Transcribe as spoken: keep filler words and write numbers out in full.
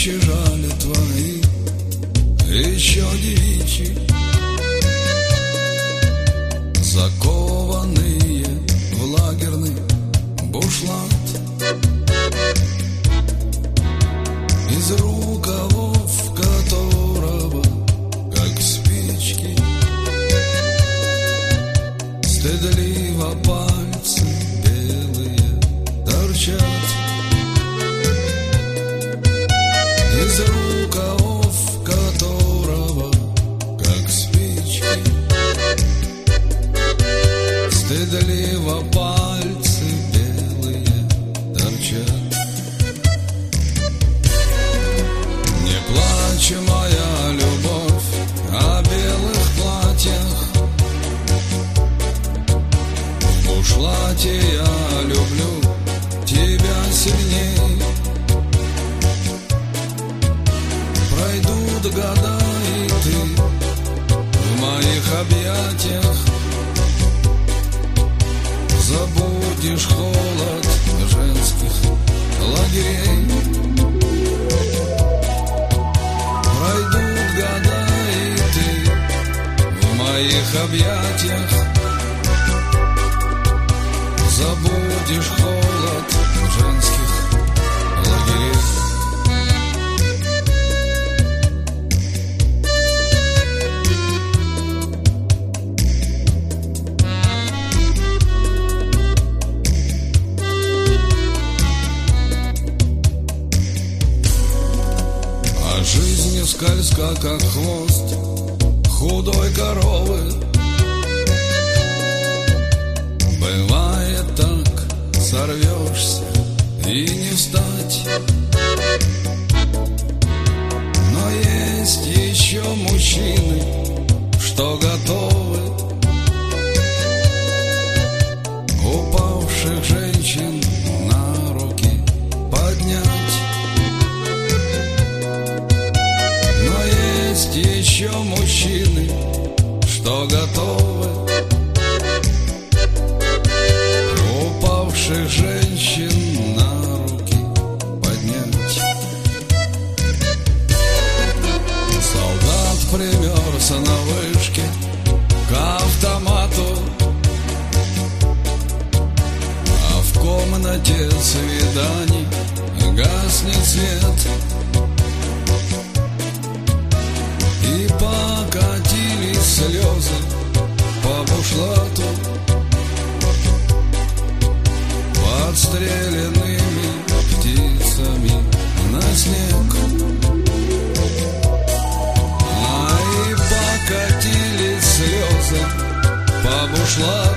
Плечи жали твои, еще девичьи, закованные в лагерный бушлат. Из рукавов которого, как спички, стыдливо пальцы белые торчат. Из рукавов которого, как спички, стыдливо пальцы белые торчат. Не плачь, моя любовь, о белых платьях. В бушлате я люблю тебя сильней. Пройдут года, и ты в моих объятиях забудешь холод женских лагерей. Пройдут года, и ты в моих объятиях забудешь холод женских лагерей. Жизнь скользка, как хвост худой коровы. Бывает так, сорвешься и не встать. Но есть еще мужчины, что готовы упавших женщин на руки поднять. Есть еще мужчины, что готовы упавших женщин на руки поднять. Солдат примерся на вышке к автомату, а в комнате свиданий гаснет свет. И покатились слезы по бушлату подстреленными птицами на снег. А и покатились слезы по бушлату